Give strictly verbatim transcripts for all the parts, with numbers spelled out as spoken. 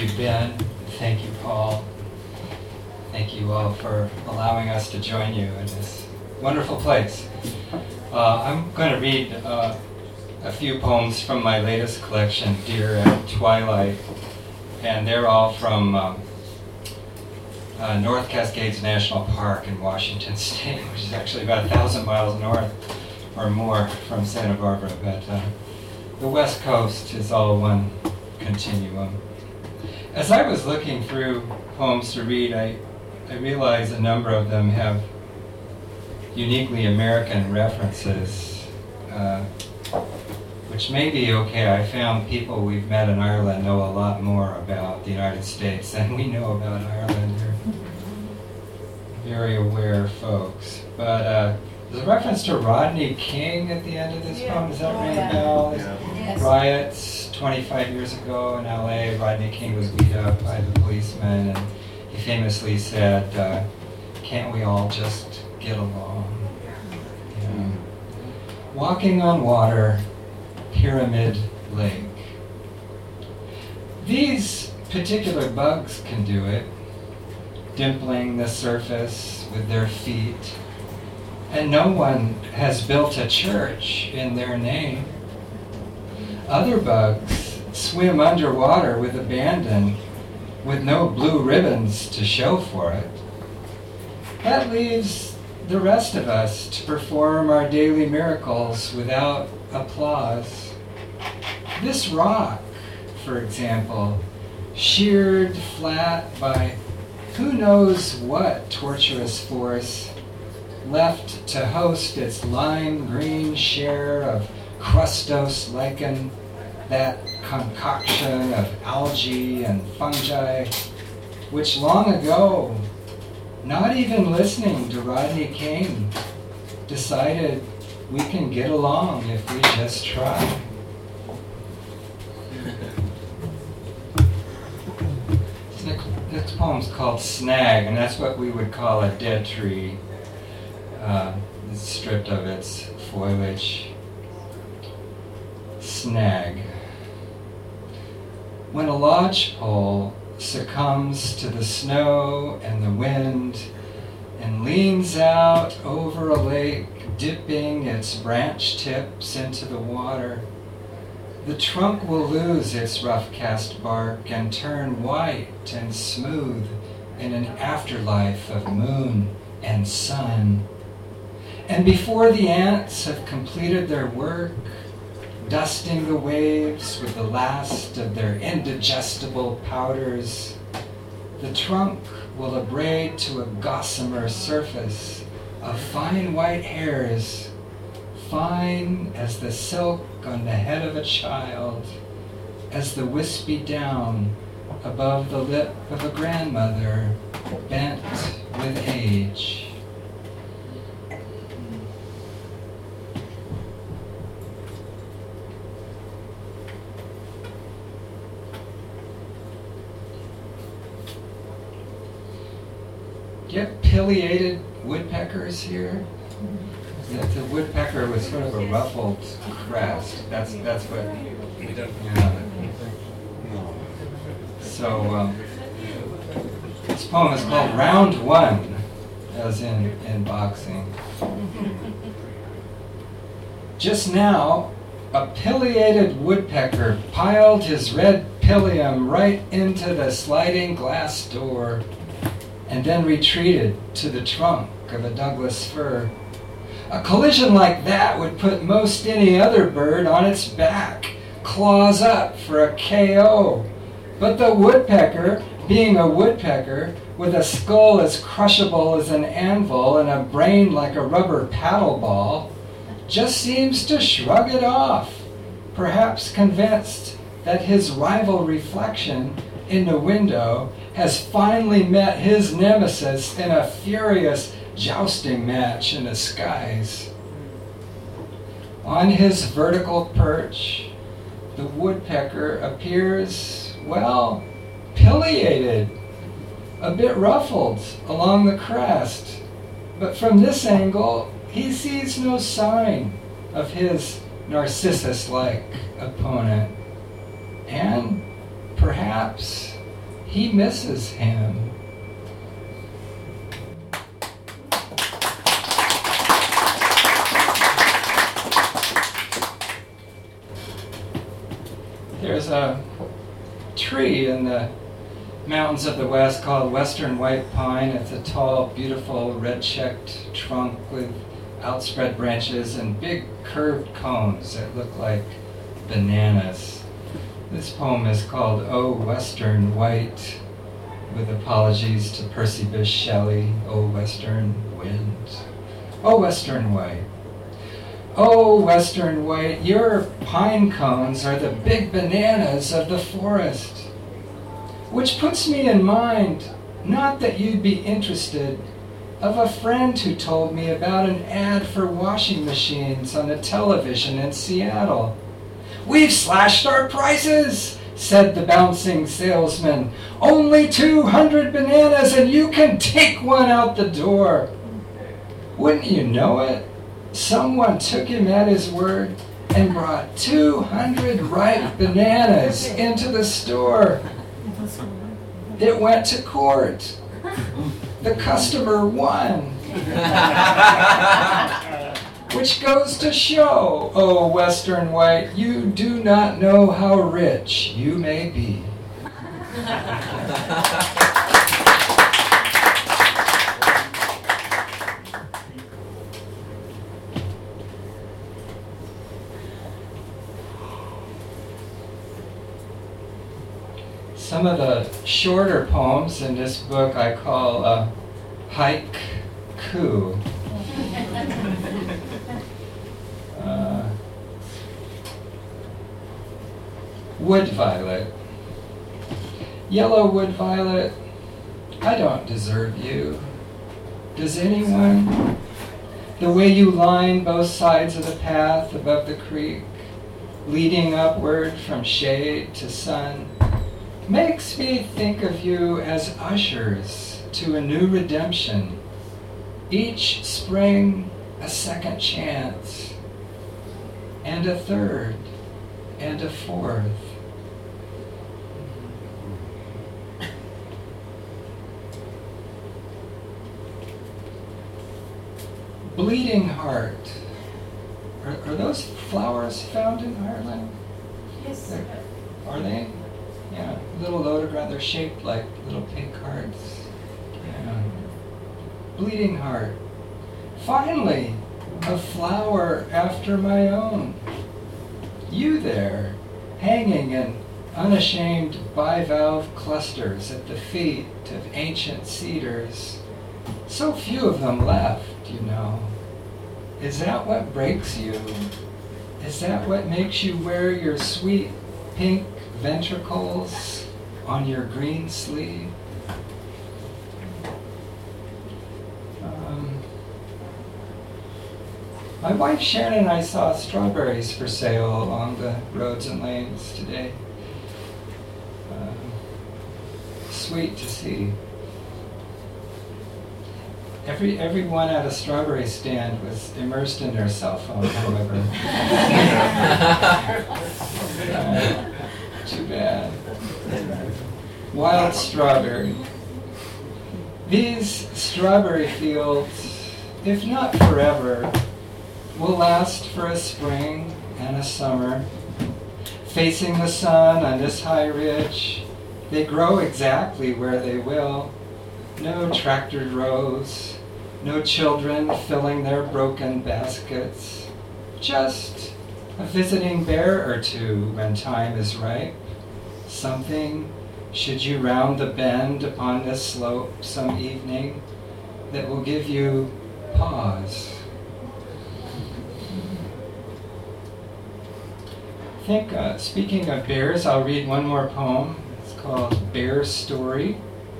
you, Ben. Thank you, Paul. Thank you all for allowing us to join you in this wonderful place. Uh, I'm going to read uh, a few poems from my latest collection, Deer at Twilight, and they're all from um, uh, North Cascades National Park in Washington State, which is actually about a thousand miles north or more from Santa Barbara, but uh, the West Coast is all one continuum. As I was looking through poems to read, I, I realized a number of them have uniquely American references, uh, which may be okay. I found people we've met in Ireland know a lot more about the United States than we know about Ireland. They're very aware folks. But uh, there's a reference to Rodney King at the end of this Yeah. poem. Does that ring a Yeah. bell? Yeah. Yes. Riots twenty-five years ago in L A, Rodney King was beat up by the policeman, and he famously said, uh, "Can't we all just get along?" Yeah. Walking on Water, Pyramid Lake. These particular bugs can do it, dimpling the surface with their feet, and no one has built a church in their name. Other bugs swim underwater with abandon, with no blue ribbons to show for it. That leaves the rest of us to perform our daily miracles without applause. This rock, for example, sheared flat by who knows what torturous force, left to host its lime green share of crustose lichen, that concoction of algae and fungi, which long ago, not even listening to Rodney King, decided we can get along if we just try. This next, next poem's called Snag, and that's what we would call a dead tree. Uh, it's stripped of its foliage. Snag. When a lodgepole succumbs to the snow and the wind and leans out over a lake, dipping its branch tips into the water, the trunk will lose its rough-cast bark and turn white and smooth in an afterlife of moon and sun. And before the ants have completed their work, dusting the waves with the last of their indigestible powders, the trunk will abrade to a gossamer surface of fine white hairs, fine as the silk on the head of a child, as the wispy down above the lip of a grandmother bent with age. Get pileated woodpeckers here? The, the woodpecker was sort of a ruffled crest. That's that's what. Yeah. So um, this poem is called Round One, as in in boxing. Just now, a pileated woodpecker piled his red pilium right into the sliding glass door, and then retreated to the trunk of a Douglas fir. A collision like that would put most any other bird on its back, claws up for a K O. But the woodpecker, being a woodpecker, with a skull as crushable as an anvil and a brain like a rubber paddle ball, just seems to shrug it off, perhaps convinced that his rival reflection in the window has finally met his nemesis in a furious jousting match in the skies. On his vertical perch, the woodpecker appears, well, pileated, a bit ruffled along the crest, but from this angle, he sees no sign of his Narcissus-like opponent. And perhaps he misses him. There's a tree in the mountains of the West called Western White Pine. It's a tall, beautiful, red-cheeked trunk with outspread branches and big curved cones that look like bananas. This poem is called O Western White, with apologies to Percy Bysshe Shelley, O Western Wind. O Western White. Oh, Western White, your pine cones are the big bananas of the forest. Which puts me in mind, not that you'd be interested, of a friend who told me about an ad for washing machines on the television in Seattle. We've slashed our prices, said the bouncing salesman. Only two hundred bananas and you can take one out the door. Wouldn't you know it? Someone took him at his word and brought two hundred ripe bananas into the store. It went to court. The customer won. Which goes to show, oh Western White, you do not know how rich you may be. Some of the shorter poems in this book I call uh, haiku. uh, wood violet. Yellow wood violet, I don't deserve you. Does anyone? The way you line both sides of the path above the creek, leading upward from shade to sun, makes me think of you as ushers to a new redemption. Each spring, a second chance, and a third, and a fourth. Bleeding heart. Are, are those flowers found in Ireland? Yes. They're, are they? Yeah, little lotus, they're shaped like little pink hearts. Yeah. Bleeding heart. Finally, a flower after my own. You there, hanging in unashamed bivalve clusters at the feet of ancient cedars. So few of them left, you know. Is that what breaks you? Is that what makes you wear your sweet pink ventricles on your green sleeve? Um, my wife Sharon and I saw strawberries for sale along the roads and lanes today. Um, sweet to see. Every everyone at a strawberry stand was immersed in their cell phone, however. uh, too bad. Wild strawberry. These strawberry fields, if not forever, will last for a spring and a summer. Facing the sun on this high ridge, they grow exactly where they will. No tractored rows, no children filling their broken baskets. Just a visiting bear or two when time is ripe. Something, should you round the bend upon this slope some evening, that will give you pause. I think, uh, speaking of bears, I'll read one more poem. It's called Bear Story.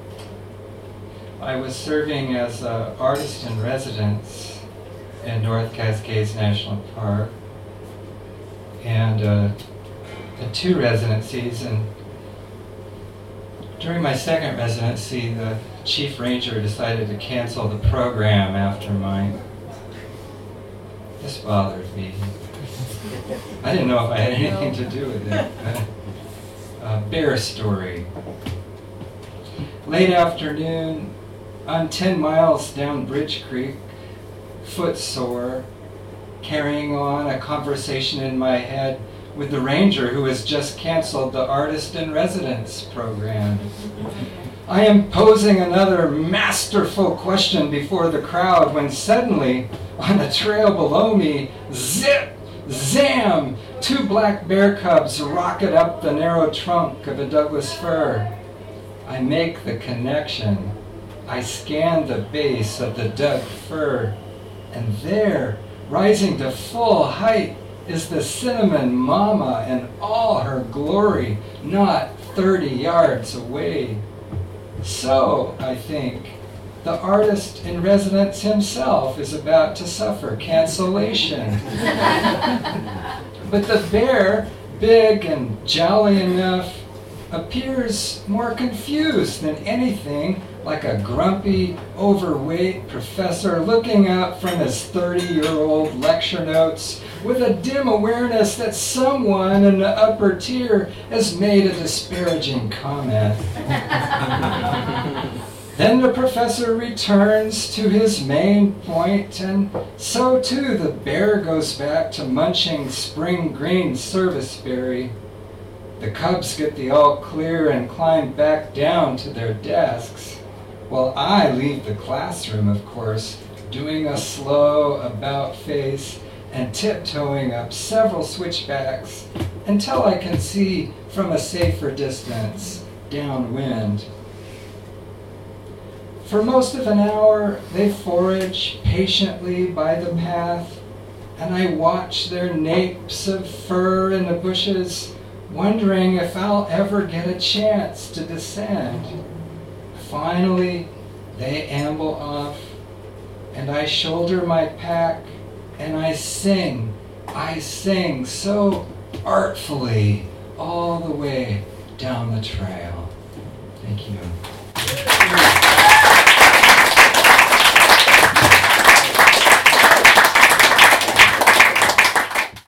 I was serving as an artist in residence in North Cascades National Park, and uh, had two residencies, and during my second residency, the chief ranger decided to cancel the program after mine. This bothered me. I didn't know if I had anything to do with it. Uh, Bear Story. late afternoon, on ten miles down Bridge Creek, footsore, carrying on a conversation in my head with the ranger who has just canceled the Artist in Residence program. I am posing another masterful question before the crowd when suddenly, on the trail below me, zip, zam, two black bear cubs rocket up the narrow trunk of a Douglas fir. I make the connection. I scan the base of the Doug fir, and there, rising to full height, is the cinnamon mama in all her glory, not thirty yards away. So, I think, the artist in residence himself is about to suffer cancellation. But the bear, big and jolly enough, appears more confused than anything, like a grumpy, overweight professor looking up from his thirty-year-old lecture notes with a dim awareness that someone in the upper tier has made a disparaging comment. Then the professor returns to his main point, and so too the bear goes back to munching spring green serviceberry. The cubs get the all clear and climb back down to their desks, while I leave the classroom, of course, doing a slow about face and tiptoeing up several switchbacks until I can see from a safer distance downwind. For most of an hour, they forage patiently by the path, and I watch their napes of fur in the bushes, wondering if I'll ever get a chance to descend. Finally, they amble off, and I shoulder my pack, and I sing, I sing so artfully all the way down the trail. Thank you.